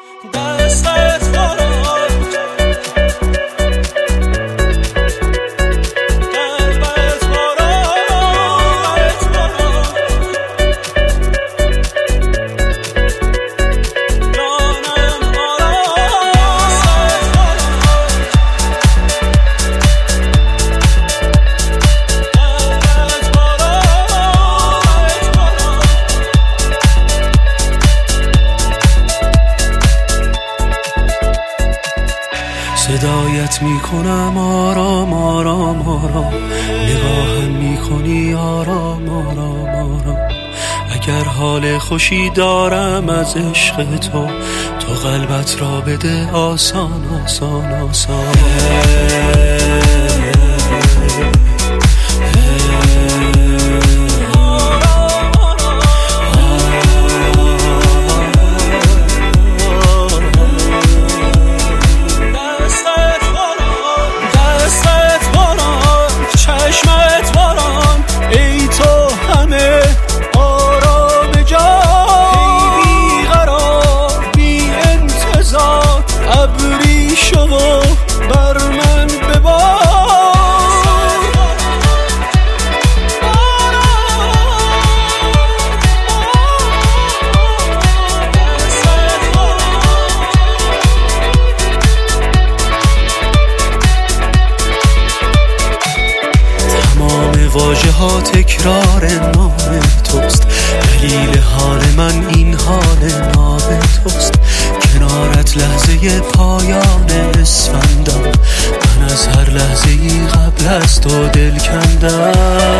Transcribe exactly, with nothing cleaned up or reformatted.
صدایت میکنم آرام آرام آرام، نگاهم میکنی آرام آرام آرام. اگر حال خوشی دارم از عشق تو، تو قلبت را بده آسان آسان آسان. واژه ها تکرار نام توست، دلیل حال من این حال نام توست. کنارت لحظه پایان اسفندم، من از هر لحظه ای قبل از تو دل کندم.